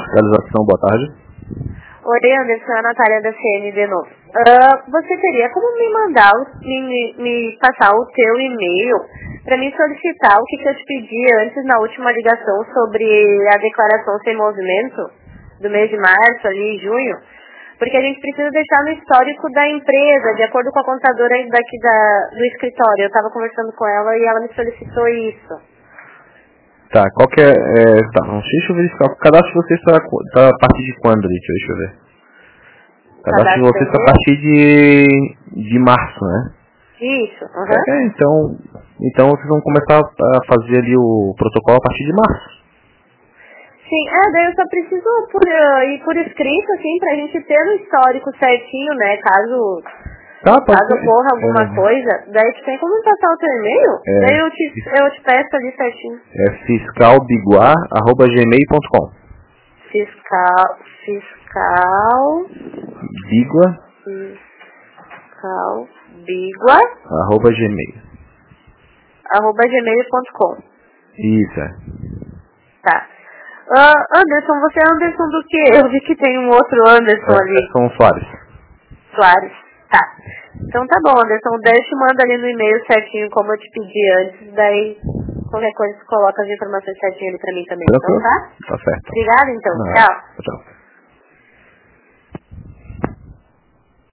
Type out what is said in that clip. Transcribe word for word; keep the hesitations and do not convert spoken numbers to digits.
Fiscalização, boa tarde. Oi, Anderson, é a Natália da C N de novo. Uh, você teria como me mandar, me, me passar o teu e-mail para me solicitar o que, que eu te pedi antes na última ligação sobre a declaração sem movimento do mês de março, ali, junho? Porque a gente precisa deixar no histórico da empresa, de acordo com a contadora daqui da, do escritório. Eu estava conversando com ela e ela me solicitou isso. Tá, qual que é... é tá, deixa eu verificar. O cadastro de vocês está tá a partir de quando, Lídia? Deixa eu ver. O cadastro de vocês está a partir de, de março, né? Isso, aham. Uhum. É, então, então vocês vão começar a fazer ali o protocolo a partir de março. Sim, é, daí eu só preciso por, uh, ir por escrito, assim, pra gente ter no histórico certinho, né, caso... Tá, pode Caso ser. ocorra alguma É, coisa, daí tu tem como me passar o teu e-mail? É, daí eu te, eu te peço ali certinho. É fiscalbiguar arroba gmail ponto com. Fiscal, fiscal, Bigua, fiscal, bigua, arroba gmail. arroba gmail ponto com. Isso, é. Tá. Uh, Anderson, você é Anderson do quê? Eu vi que tem um outro Anderson É, ali. são Soares. Soares. Tá. Então tá bom, Anderson. Daí eu te mando ali no e-mail certinho, como eu te pedi antes. Daí, qualquer coisa, você coloca as informações certinho ali pra mim também. Tranquilo? Então tá? Tá certo. Obrigada, então. Não, Tchau. tchau.